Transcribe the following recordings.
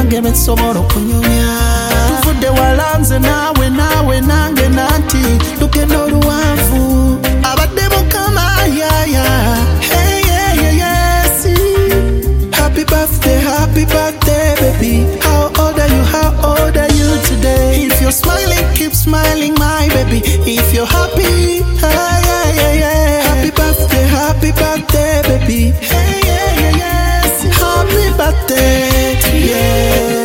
nange bensobola okunyumya tuvudde walanze nawe nange nanti lugendo luwanvu abadde mukama yaya hey yes happy birthday baby how old are you today if you're smiling keep smiling my baby if you're happy yeah happy birthday baby hey yes happy birthday yeah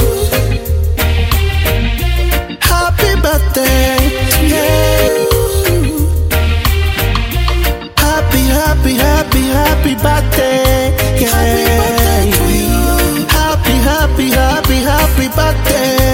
happy birthday yeah happy birthday yeah happy birthday